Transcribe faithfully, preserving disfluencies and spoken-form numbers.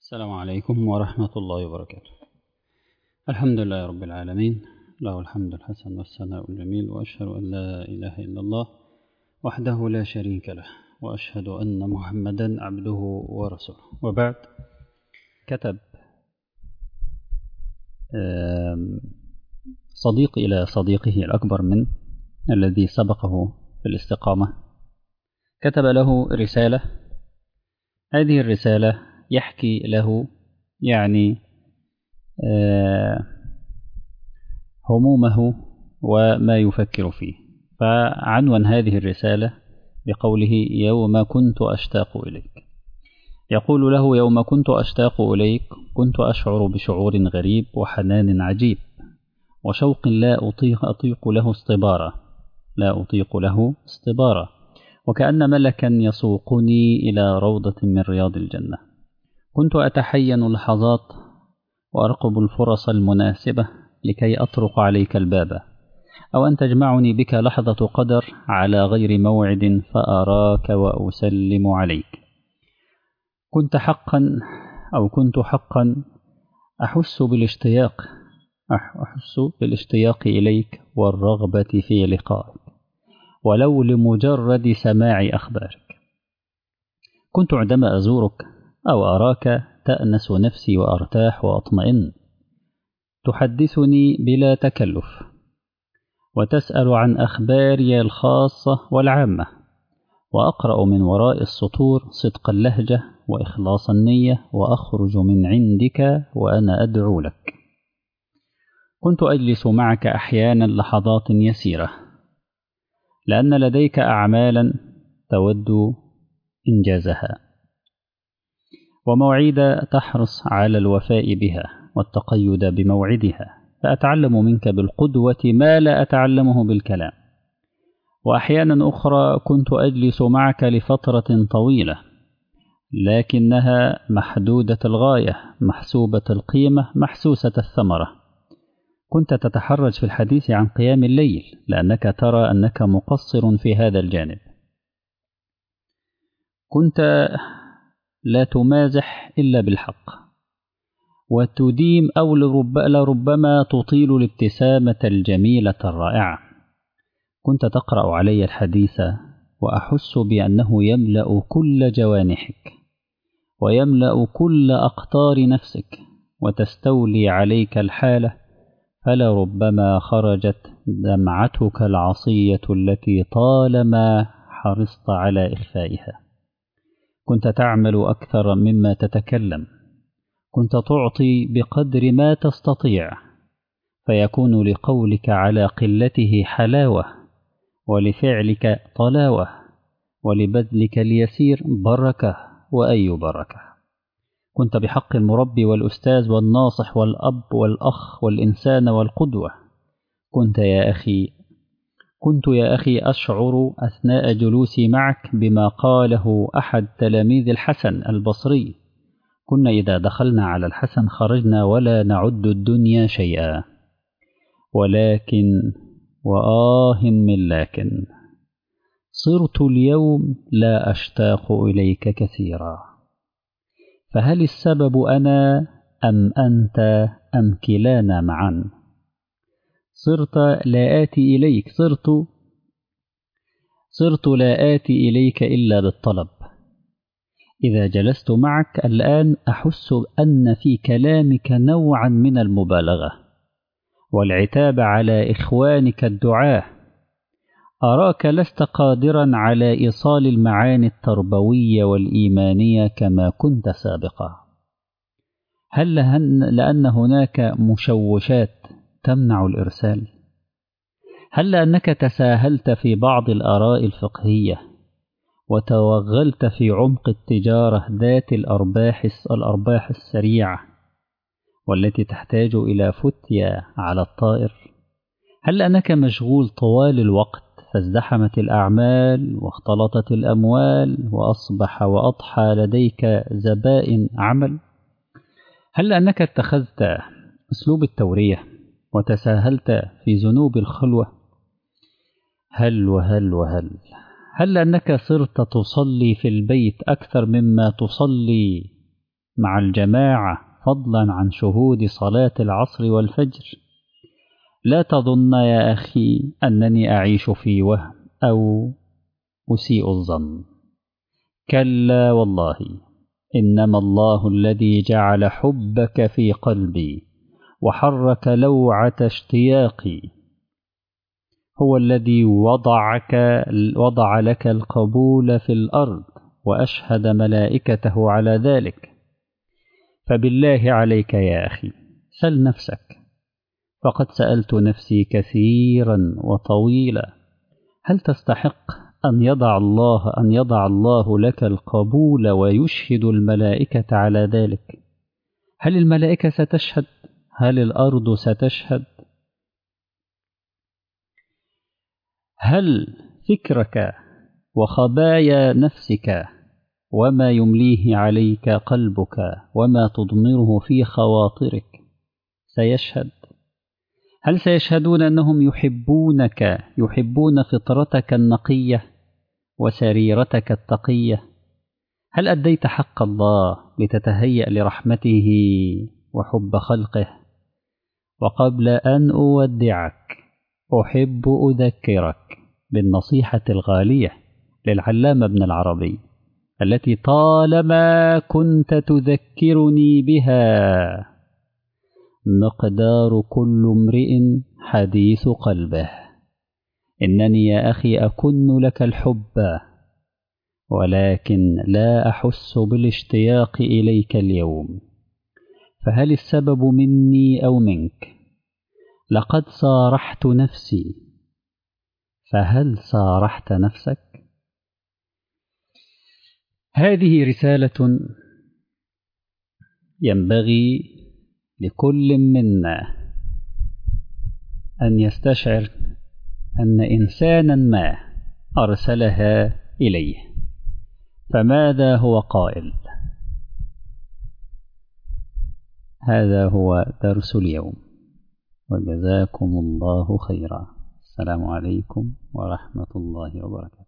السلام عليكم ورحمة الله وبركاته. الحمد لله رب العالمين، له الحمد الحسن والثناء الجميل، وأشهد أن لا إله إلا الله وحده لا شريك له، وأشهد أن محمدا عبده ورسوله. وبعد، كتب صديق إلى صديقه الأكبر من الذي سبقه في الاستقامة، كتب له رسالة. هذه الرسالة يحكي له يعني همومه وما يفكر فيه. فعنوان هذه الرسالة بقوله: يوم كنت أشتاق إليك. يقول له: يوم كنت أشتاق إليك كنت أشعر بشعور غريب وحنان عجيب وشوق لا أطيق, أطيق له استبارة لا أطيق له استبارة وكأن ملكا يسوقني إلى روضة من رياض الجنة. كنت أتحين لحظات وأرقب الفرص المناسبة لكي أطرق عليك الباب، أو أن تجمعني بك لحظة قدر على غير موعد فأراك وأسلم عليك. كنت حقا أو كنت حقا أحس بالاشتياق أحس بالاشتياق إليك والرغبة في لقائك، ولو لمجرد سماع أخبارك. كنت عندما أزورك أو أراك تأنس نفسي وأرتاح وأطمئن، تحدثني بلا تكلف وتسأل عن أخباري الخاصة والعامة، وأقرأ من وراء السطور صدق اللهجة وإخلاص النية، وأخرج من عندك وأنا أدعو لك. كنت أجلس معك أحيانا لحظات يسيرة، لأن لديك أعمالا تود إنجازها ومواعيد تحرص على الوفاء بها والتقيد بموعدها، فأتعلم منك بالقدوة ما لا أتعلمه بالكلام. وأحيانا أخرى كنت أجلس معك لفترة طويلة، لكنها محدودة الغاية محسوبة القيمة محسوسة الثمرة. كنت تتحرج في الحديث عن قيام الليل لأنك ترى أنك مقصر في هذا الجانب. كنت لا تمازح إلا بالحق، وتديم أو لربما تطيل الابتسامة الجميلة الرائعة. كنت تقرأ علي الحديث وأحس بأنه يملأ كل جوانحك ويملأ كل أقطار نفسك، وتستولي عليك الحالة، فلربما خرجت دمعتك العصية التي طالما حرصت على إخفائها. كنت تعمل أكثر مما تتكلم، كنت تعطي بقدر ما تستطيع، فيكون لقولك على قلته حلاوة، ولفعلك طلاوة، ولبذلك اليسير بركة، وأي بركة. كنت بحق المربي والأستاذ والناصح والأب والأخ والإنسان والقدوة. كنت يا أخي كنت يا أخي أشعر أثناء جلوسي معك بما قاله أحد تلاميذ الحسن البصري: كنا إذا دخلنا على الحسن خرجنا ولا نعد الدنيا شيئا. ولكن وآه من لكن صرت اليوم لا أشتاق إليك كثيرا. فهل السبب أنا أم أنت أم كلانا معا؟ صرت لا آتي إليك صرت صرت لا آتي إليك إلا بالطلب. إذا جلست معك الآن أحس أن في كلامك نوعا من المبالغة والعتاب على إخوانك الدعاة. أراك لست قادرا على إيصال المعاني التربوية والإيمانية كما كنت سابقا. هل لأن هناك مشوشات تمنع الإرسال؟ هل لأنك تساهلت في بعض الآراء الفقهية وتوغلت في عمق التجارة ذات الأرباح الأرباح السريعة والتي تحتاج إلى فتية على الطائر؟ هل لأنك مشغول طوال الوقت فازدحمت الأعمال واختلطت الأموال وأصبح وأضحى لديك زبائن عمل؟ هل لأنك اتخذت أسلوب التورية وتساهلت في ذنوب الخلوة؟ هل وهل وهل هل لأنك صرت تصلي في البيت أكثر مما تصلي مع الجماعة فضلا عن شهود صلاة العصر والفجر. لا تظن يا أخي أنني أعيش في وهم أو أسيء الظن، كلا والله، إنما الله الذي جعل حبك في قلبي وحرك لوعة اشتياقي هو الذي وضعك وضع لك القبول في الأرض وأشهد ملائكته على ذلك. فبالله عليك يا أخي سل نفسك، فقد سألت نفسي كثيرا وطويلا، هل تستحق أن يضع الله أن يضع الله لك القبول ويشهد الملائكة على ذلك؟ هل الملائكة ستشهد؟ هل الأرض ستشهد؟ هل فكرك وخبايا نفسك وما يمليه عليك قلبك وما تضمره في خواطرك سيشهد؟ هل سيشهدون أنهم يحبونك، يحبون فطرتك النقية وسريرتك التقية؟ هل أديت حق الله لتتهيأ لرحمته وحب خلقه؟ وقبل أن أودعك أحب أذكرك بالنصيحة الغالية للعلامة ابن العربي التي طالما كنت تذكرني بها: مقدار كل امرئ حديث قلبه. إنني يا أخي أكن لك الحب ولكن لا أحس بالاشتياق إليك اليوم، فهل السبب مني أو منك؟ لقد صارحت نفسي، فهل صارحت نفسك؟ هذه رسالة ينبغي لكل منا أن يستشعر أن إنسانا ما أرسلها إليه، فماذا هو قائل؟ هذا هو درس اليوم، وجزاكم الله خيرا. السلام عليكم ورحمة الله وبركاته.